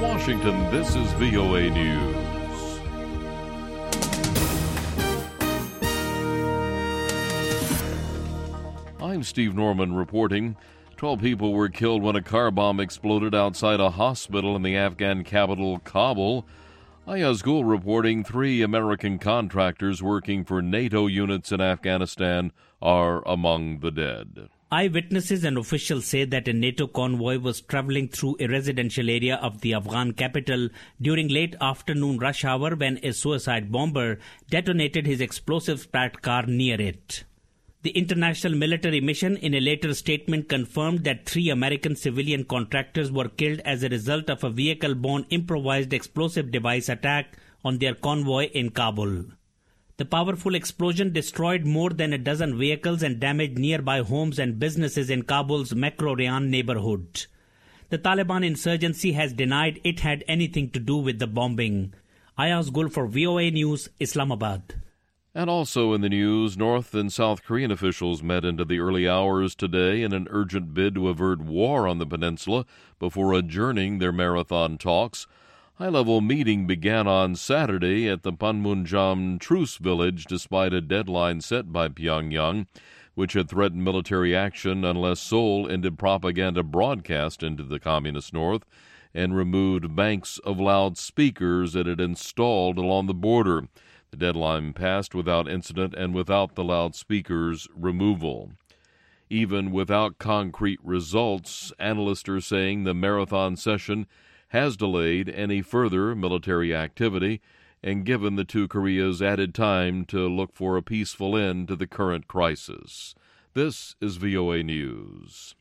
Washington, this is VOA News. I'm Steve Norman reporting. 12 people were killed when a car bomb exploded outside a hospital in the Afghan capital, Kabul. Ayaz Gul reporting 3 American contractors working for NATO units in Afghanistan are among the dead. Eyewitnesses and officials say that a NATO convoy was traveling through a residential area of the Afghan capital during late afternoon rush hour when a suicide bomber detonated his explosive-packed car near it. The international military mission in a later statement confirmed that 3 American civilian contractors were killed as a result of a vehicle-borne improvised explosive device attack on their convoy in Kabul. The powerful explosion destroyed more than a dozen vehicles and damaged nearby homes and businesses in Kabul's Makro Rayan neighborhood. The Taliban insurgency has denied it had anything to do with the bombing. Ayaz Gul for VOA News, Islamabad. And also in the news, North and South Korean officials met into the early hours today in an urgent bid to avert war on the peninsula before adjourning their marathon talks. High-level meeting began on Saturday at the Panmunjom Truce Village despite a deadline set by Pyongyang, which had threatened military action unless Seoul ended propaganda broadcast into the communist north and removed banks of loudspeakers it had installed along the border. The deadline passed without incident and without the loudspeakers' removal. Even without concrete results, analysts are saying the marathon session has delayed any further military activity and given the two Koreas added time to look for a peaceful end to the current crisis. This is VOA News.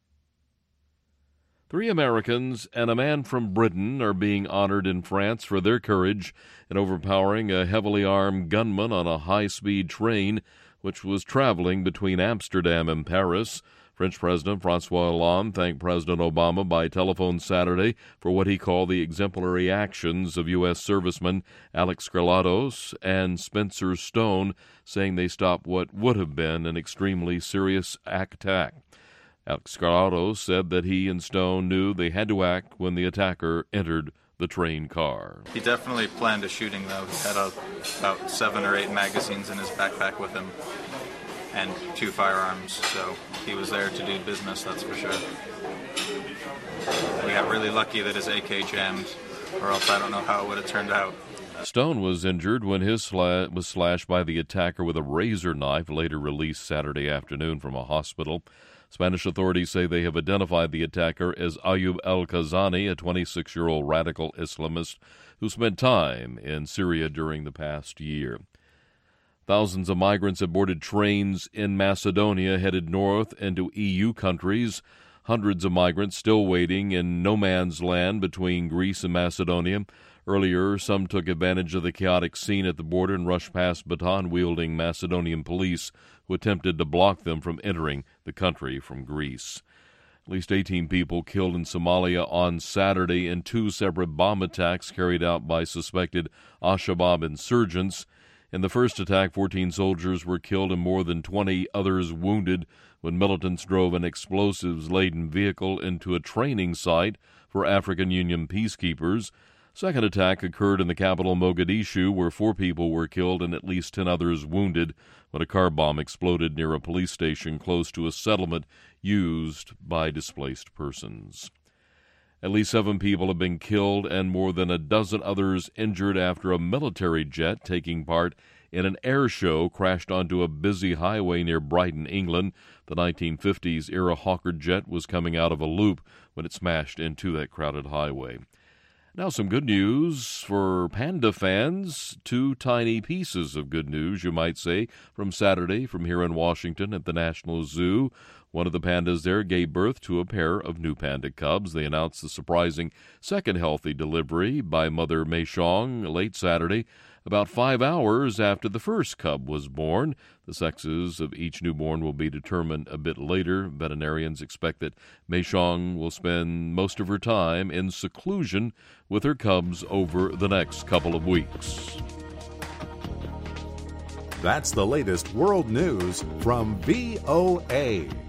3 Americans and a man from Britain are being honored in France for their courage in overpowering a heavily armed gunman on a high-speed train which was traveling between Amsterdam and Paris. French President François Hollande thanked President Obama by telephone Saturday for what he called the exemplary actions of U.S. servicemen Alex Granados and Spencer Stone, saying they stopped what would have been an extremely serious attack. Alex Granados said that he and Stone knew they had to act when the attacker entered the train car. He definitely planned a shooting, though. He had about 7 or 8 magazines in his backpack with him and 2 firearms, so he was there to do business, that's for sure. We got really lucky that his AK jammed, or else I don't know how it would have turned out. Stone was injured when his was slashed by the attacker with a razor knife, later released Saturday afternoon from a hospital. Spanish authorities say they have identified the attacker as Ayub El-Kazani, a 26-year-old radical Islamist who spent time in Syria during the past year. Thousands of migrants have boarded trains in Macedonia headed north into EU countries. Hundreds of migrants still waiting in no man's land between Greece and Macedonia. Earlier, some took advantage of the chaotic scene at the border and rushed past baton-wielding Macedonian police who attempted to block them from entering the country from Greece. At least 18 people killed in Somalia on Saturday in 2 separate bomb attacks carried out by suspected Al-Shabaab insurgents. In the first attack, 14 soldiers were killed and more than 20 others wounded when militants drove an explosives-laden vehicle into a training site for African Union peacekeepers. Second attack occurred in the capital Mogadishu, where 4 people were killed and at least 10 others wounded when a car bomb exploded near a police station close to a settlement used by displaced persons. At least 7 people have been killed and more than a dozen others injured after a military jet taking part in an air show crashed onto a busy highway near Brighton, England. The 1950s-era Hawker jet was coming out of a loop when it smashed into that crowded highway. Now some good news for panda fans. 2 tiny pieces of good news, you might say, from Saturday from here in Washington at the National Zoo. One of the pandas there gave birth to a pair of new panda cubs. They announced the surprising second healthy delivery by Mother Meishong late Saturday, about 5 hours after the first cub was born. The sexes of each newborn will be determined a bit later. Veterinarians expect that Meishong will spend most of her time in seclusion with her cubs over the next couple of weeks. That's the latest world news from VOA.